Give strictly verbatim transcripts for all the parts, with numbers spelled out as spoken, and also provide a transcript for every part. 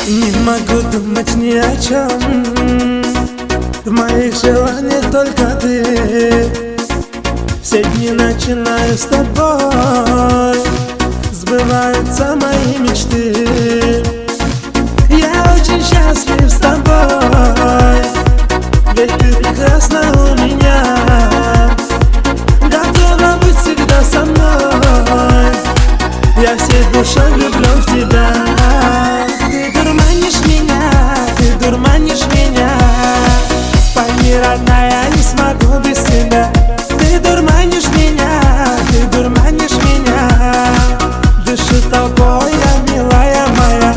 Не могу думать ни о чем, в моих желаниях только ты. Все дни начинаю с тобой, сбываются мои мечты. Я очень счастлив с тобой, ведь ты прекрасна у меня. Готова быть всегда со мной, я всей душой влюблен в тебя. Ты дурманишь меня, ты дурманишь меня. Пойми, родная, я не смогу без тебя. Ты дурманишь меня, ты дурманишь меня. Дышу тобой, я милая моя.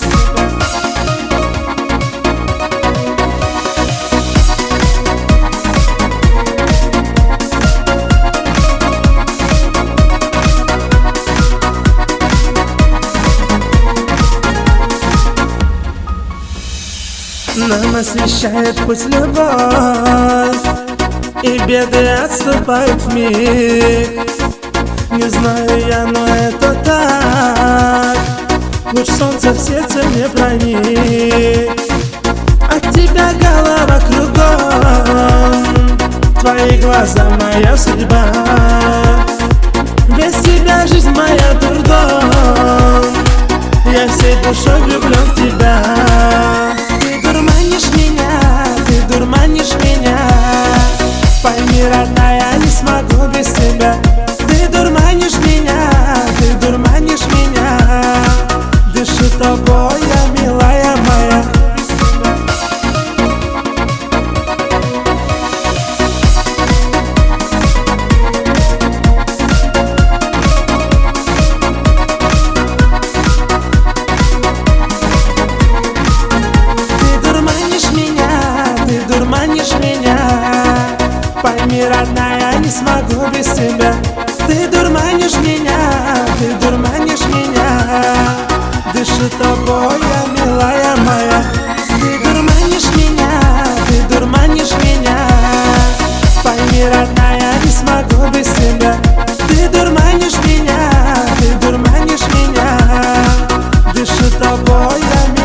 Нам освещает путь любовь, и беды отступают вмиг. Не знаю я, но это так. Луч солнца в сердце мне проник. От тебя голова кругом, твои глаза моя судьба. Без тебя жизнь моя дурдом, я всей душой влюблен в тебя. Ты дурманишь меня, ты дурманишь меня. Пойми, родная, я не смогу без тебя. Ты дурманишь меня, ты дурманишь меня. Дышу тобой, я милая моя. Дурманишь меня, пойми, родная, я не смогу без тебя. Ты дурманишь меня, ты дурманишь меня. Дышу тобой, я милая моя. Ты дурманишь меня, ты дурманишь меня. Пойми, родная, я не смогу без тебя. Ты дурманишь меня, ты дурманишь меня. Дышу тобой, я милая моя.